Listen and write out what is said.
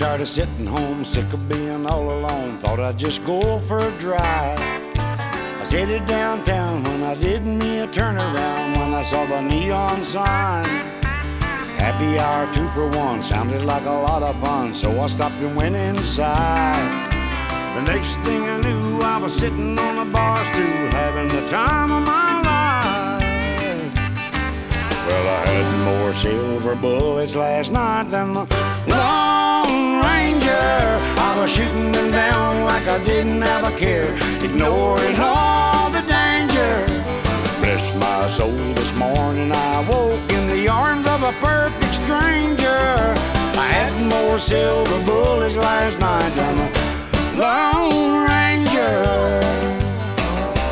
tired of sitting home, sick of being all alone. Thought I'd just go for a drive. I was headed downtown when I did me a turnaround when I saw the neon sign. Happy hour 2 for 1 sounded like a lot of fun, so I stopped and went inside. The next thing I knew, I was sitting on a bar stool having the time of my life. Well, I had more silver bullets last night than the Lone Ranger. I was shooting them down like I didn't have a care, ignoring all the danger. Bless my soul, this morning I woke in the arms of a perfect stranger. I had more silver bullets last night than the Lone Ranger.